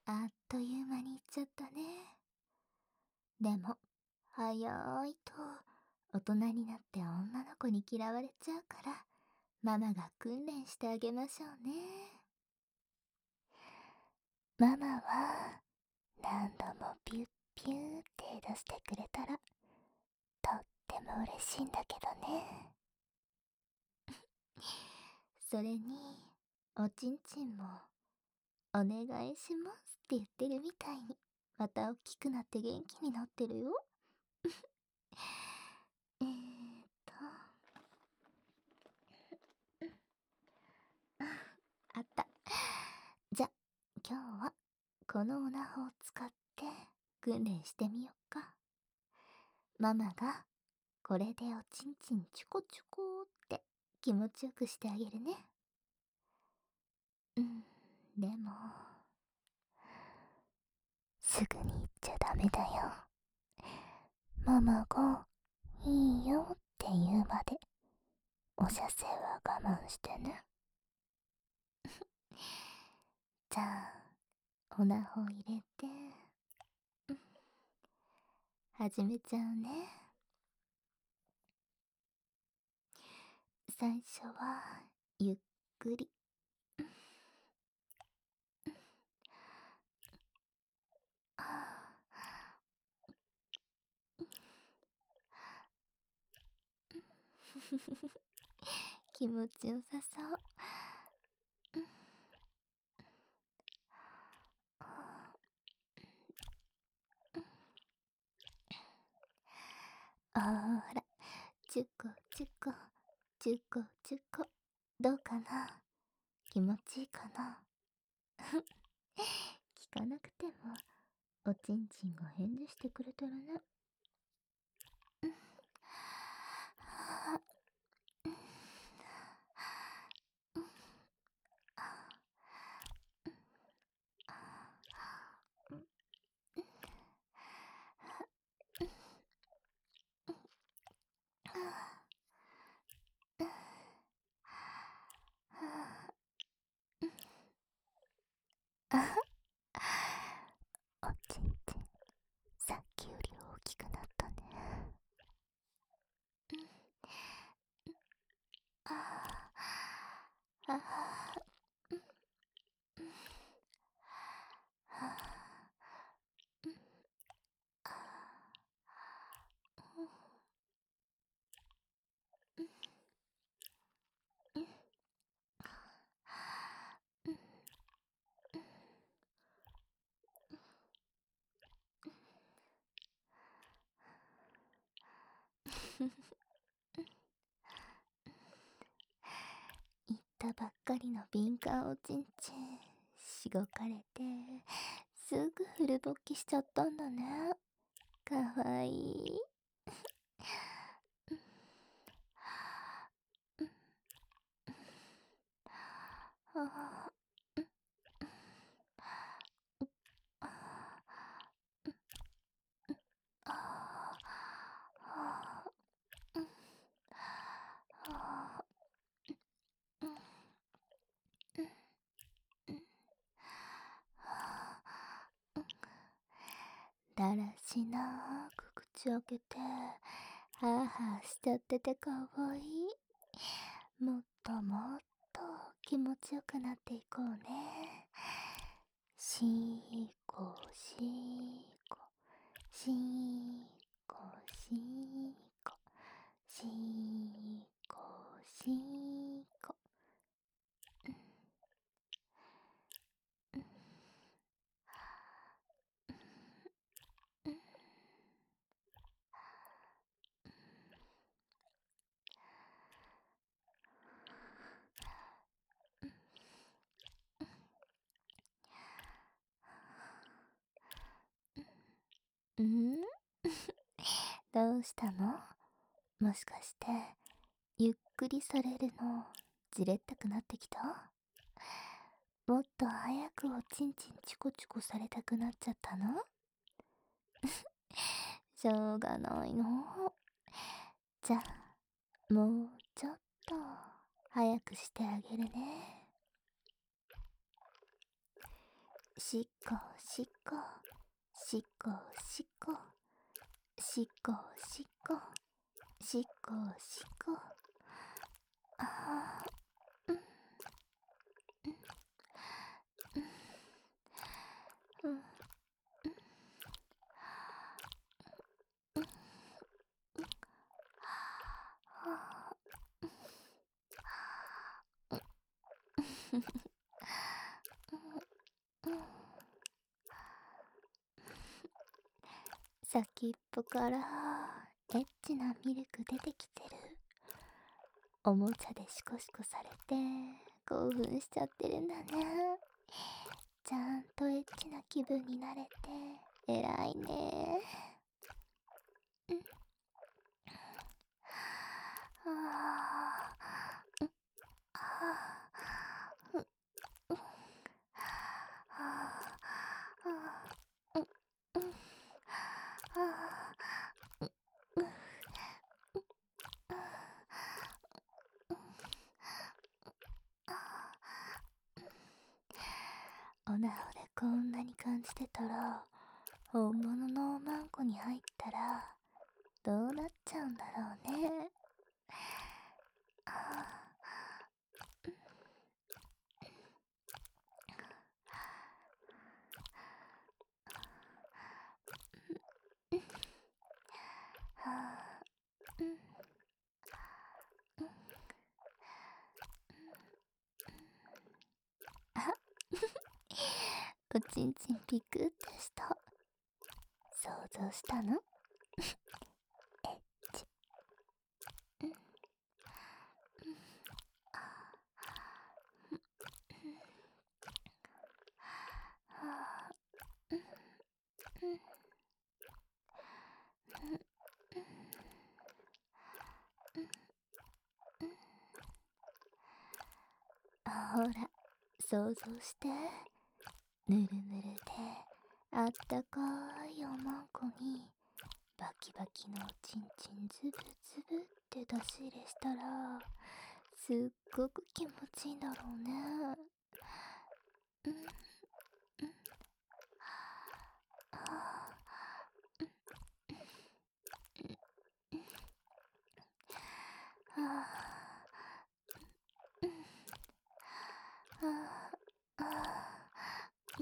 あっという間に行っちゃったね。でも、早いと、大人になって女の子に嫌われちゃうから、ママが訓練してあげましょうね。ママは、何度もピュッピューって出してくれたら、とっても嬉しいんだけどね。それに、おちんちんも、お願いしますって言ってるみたいに、また大きくなって元気になってるよ。えーっと、あった。じゃ、今日は、このオナホを使って訓練してみよっか。ママが、これでおちんちんチュコチュコって気持ちよくしてあげるね。でも、すぐに言っちゃダメだよ。ママが、いいよって言うまで、お射精は我慢してね。じゃあ、オナホ入れて、始めちゃうね。最初は、ゆっくり。気持ちよさそう。ほら、チュコチュコ、チュコチュコ。どうかな？気持ちいいかな？聞かなくても、おちんちんが返事してくれたらね。おちんちん、さっきより大きくなったね。言ったばっかりの敏感おちんちん、しごかれて、すぐフル勃起しちゃったんだね。かわいい。あだらしなく口開けて、ハーハーしちゃっててかわいい。もっともっと気持ちよくなっていこうね。しーこしーこ、しーこしーこ、しーこしーこ。んどうしたの？もしかして、ゆっくりされるの、じれったくなってきた？もっと早くおちんちんチコチコされたくなっちゃったの？しょうがないの。じゃあ、もうちょっと、早くしてあげるね。 しっこしっこしっこしっこしっこしっこしっこしっこ。あー、うん、うん、先っぽからエッチなミルク出てきてる。おもちゃでシコシコされて興奮しちゃってるんだね。ちゃんとエッチな気分になれて偉いね。あー、あー、おなおでこんなに感じてたら、本物のおまんこに入ったらどうなっちゃうんだろうね。おちんちんピクってした。想像したの？ほら、想像して。ぬるぬるであったかいおまんこにバキバキのおちんちんズブズブって出し入れしたら、すっごく気持ちいいんだろうね。うん、あー、あー、あー、あー、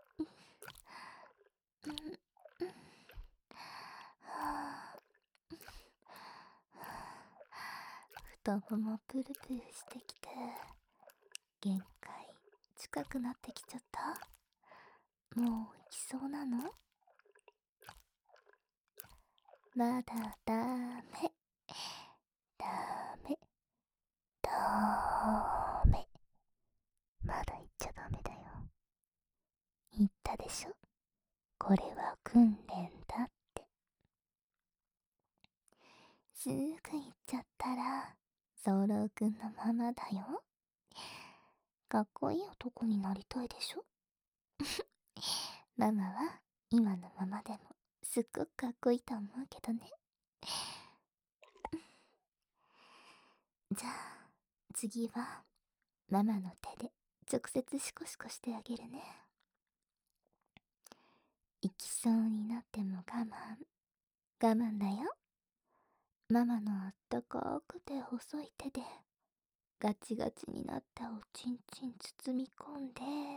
太ももプルプルしてきて、限界近くなってきちゃった。もう行きそうなの？まだダメ、ダメ、ダメ。まだ行っちゃダメだよ。言ったでしょ、これは訓練だって。すぐ行っちゃったらソロくんのままだよ。かっこいい男になりたいでしょ。ママは今のままでもすっごくかっこいいと思うけどね。じゃあ次はママの手で直接シコシコしてあげるね。行きそうになっても我慢だよ。ママのあったかくて細い手でガチガチになったおちんちん包み込んで、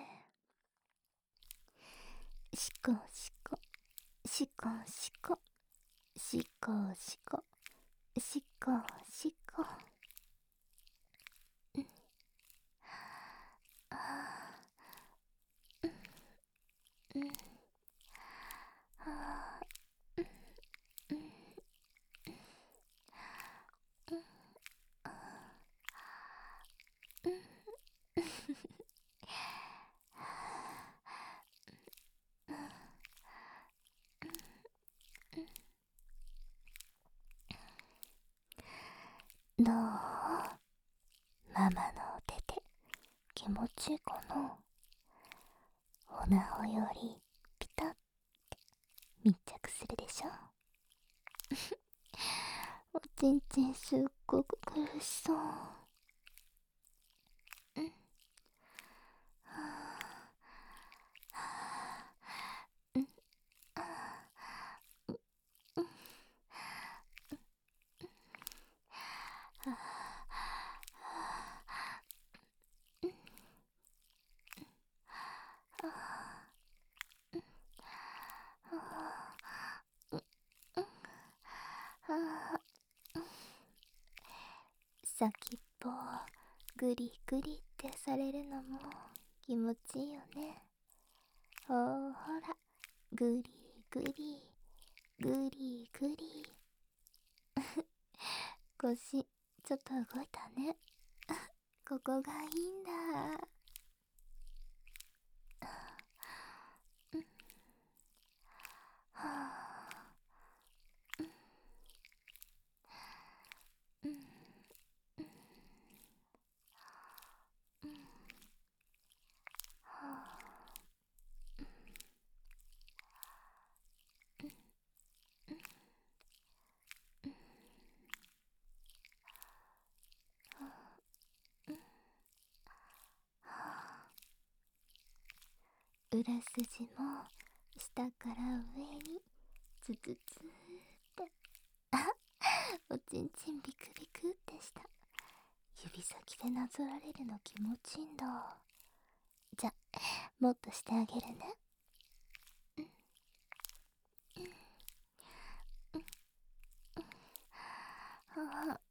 シコシコシコシコシコシコシコシコ。あー、うん、あー、うん、どう？ママのお手で気持ちいいかな？おなおよりピタッ密着するでしょ。おちんちんすっごく苦しそう。うん、は先っぽをグリグリってされるのも気持ちいいよね。ほら、グリグリ、グリグリ。腰、ちょっと動いたね。ここがいいんだ。はあ、うん、うん、はあ、裏筋も下から上にズズズーって、あ、おちんちんビクビクってした。指先でなぞられるの気持ちいいんだ。じゃ、もっとしてあげるね。はあ、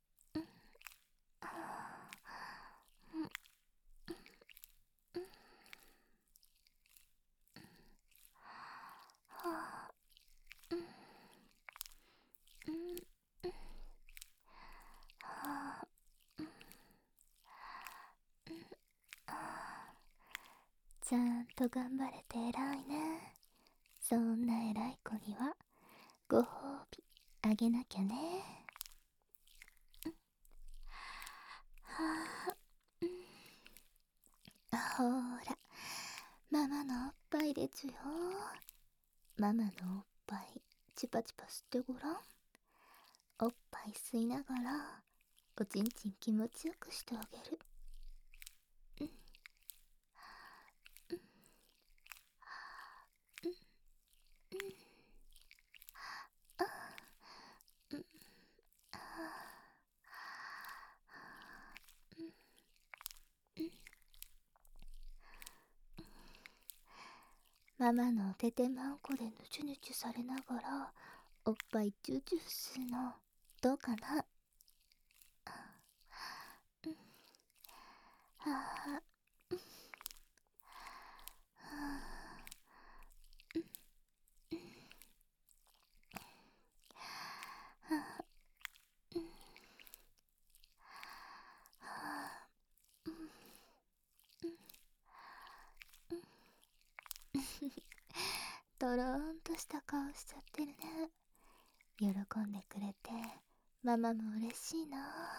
はあ、うん、はあ、ちゃんと頑張れて偉いね。そんな偉い子にはご褒美あげなきゃね。はあ、ほら、ママのおっぱいでちゅよ。ママのおっぱいチュパチュパ吸ってごらん。おっぱい吸いながらおちんちん気持ちよくしてあげる。ママのててまんこでぬちゅぬちゅされながらおっぱいチューチューするのどうかな。はあ、とろーんとした顔しちゃってるね。喜んでくれてママも嬉しいな。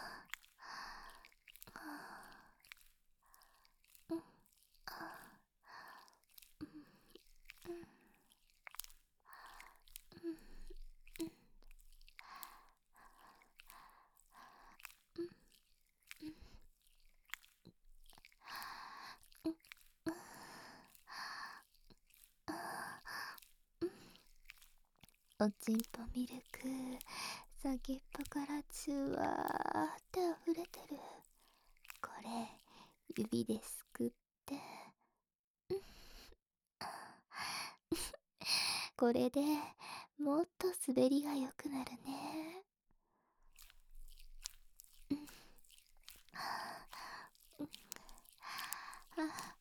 おちんぽミルク先っぽからチュワーって溢れてる。これ指ですくって、これでもっと滑りが良くなるね。あ、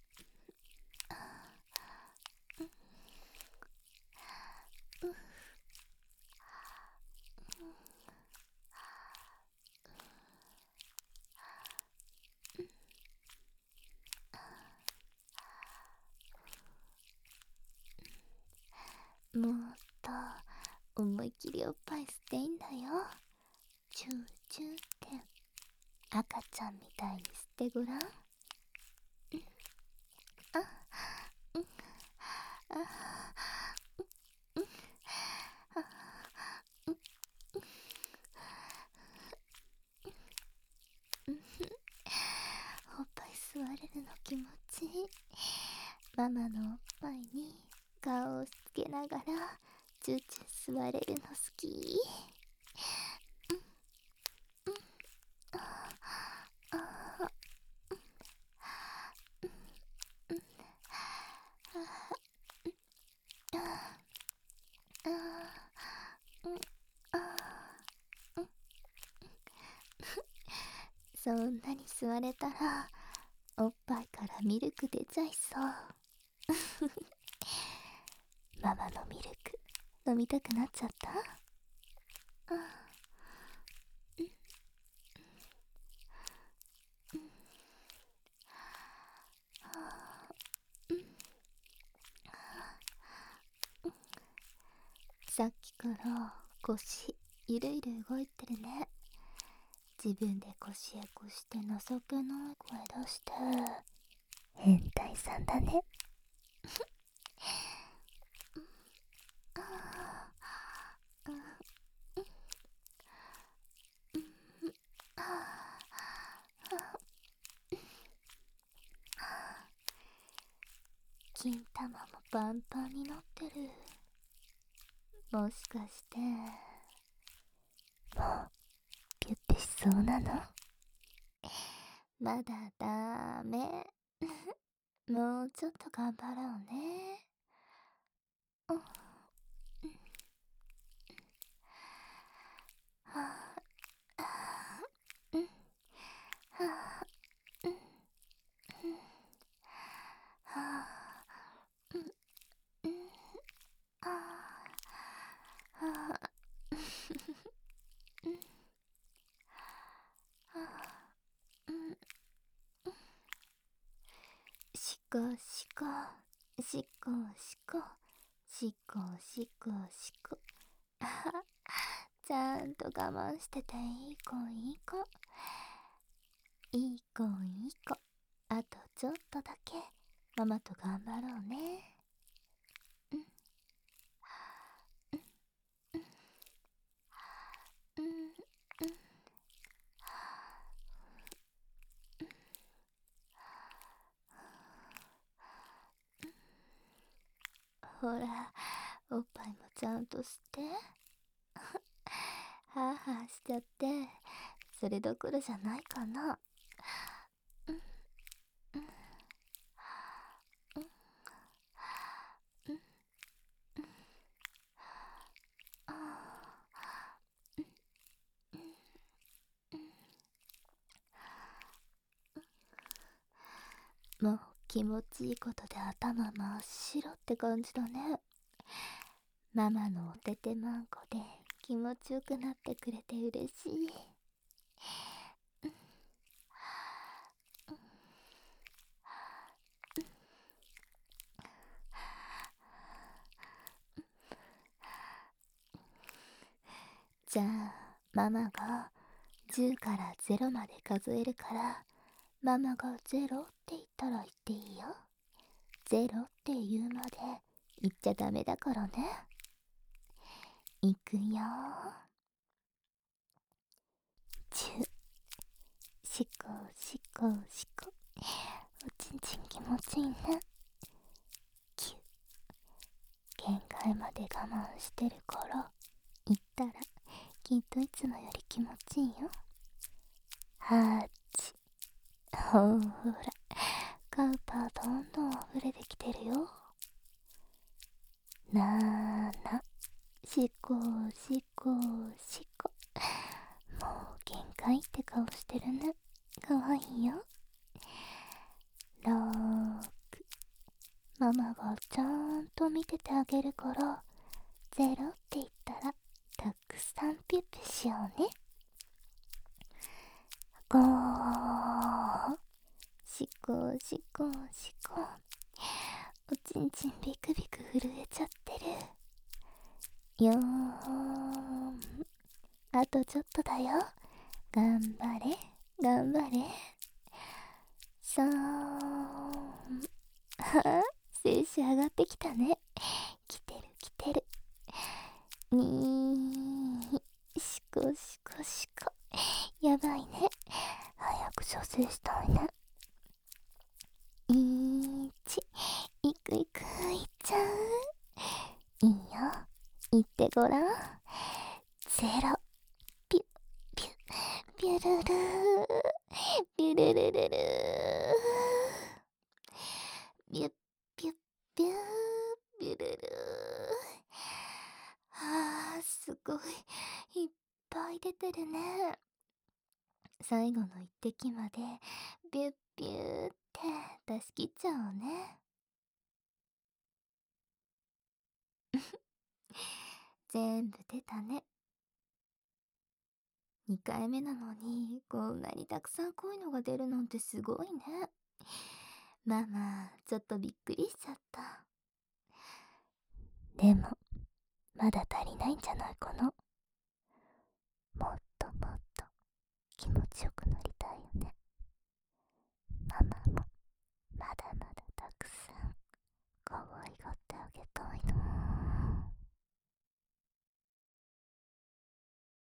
もっと思いっきりおっぱい吸っていいんだよ。チューチューって赤ちゃんみたいに吸ってごらん。あ、おっぱい吸われるの気持ちいい。ママのおっぱいに顔をつけながらチューチュー吸われるの好き。 中に吸われたらおっぱいからミルク出ちゃいそう。ママのミルク飲みたくなっちゃった？さっきから腰ゆるゆる動いてるね。自分で腰へこして情けない声出して。変態さんだね。金玉もパンパンになってる。もしかしてもうギュッてしそうなの？まだダメ。もうちょっと頑張ろうね。うん。はあ、うん、はあ、うん、はあ、うん、うん、ああ、はあ、うん、はあ、うん、しこしこ、しこしこ、しこしこしこ。あは、ちゃんと我慢してていい子いい子。いい子いい子。あとちょっとだけママと頑張ろうね。うん、うん、うん、ほら、おっぱいもちゃんとして。はあはあしちゃって、それどころじゃないかな。うん、うん、うん、うん、あー、うん、うん、もう気持ちいいことで頭真っ白って感じだね。ママのおててまんこで気持ちよくなってくれて嬉しい。じゃあママが10から0まで数えるから、ママが0って言ったら言っていいよ。0って言うまで言っちゃダメだからね。いくよ。10。しこしこしこ。おちんちん気持ちいいね。9。限界まで我慢してるから言ったらきっといつもより気持ちいいよ。8。ほら、カウパーどんどん溢れてきてるよ。7。しこしこしこ。もう限界って顔してるね。かわいいよ。6。ママがちゃんと見ててあげるから、0って言ったらたくさんピュッピュしようね。5。しこしこしこ。おちんちんビクビク震えちゃってる。4。あとちょっとだよ。頑張れ頑張れ。3。はあ、精子上がってきたね。来てる来てる。2。しこしこしこ。やばいね。早く射精したいね。1。いくいくいっちゃう。いいよ、言ってごらん。0。ピュピュピュルルピュルルルルピュッピュッピューピュルル。はあ、すごいいっぱい出てるね。 最後の一滴までビュッビューって出し切っちゃおうね。全部出たね。2回目なのにこんなにたくさん濃いのが出るなんてすごいね。ママちょっとびっくりしちゃった。でもまだ足りないんじゃないかな。もっともっと気持ちよくなりたいよね。